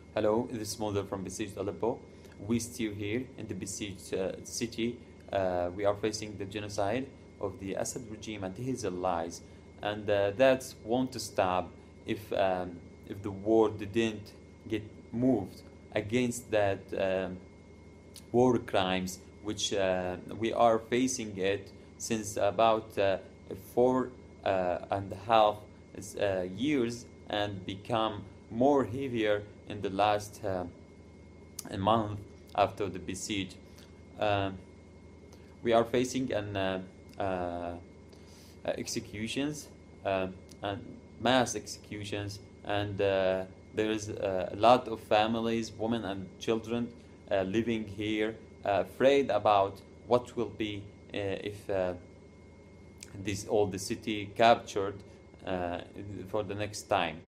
Hello, this is Mulder from besieged Aleppo. We still here in the besieged city. We are facing the genocide of the Assad regime and his allies, and that won't stop if the war didn't get moved against that war crimes, which we are facing it since about 4.5 years and become more heavier in the last month after the besiege. Um, we are facing executions and mass executions, and there is a lot of families, women and children living here, afraid about what will be if this all the city captured for the next time.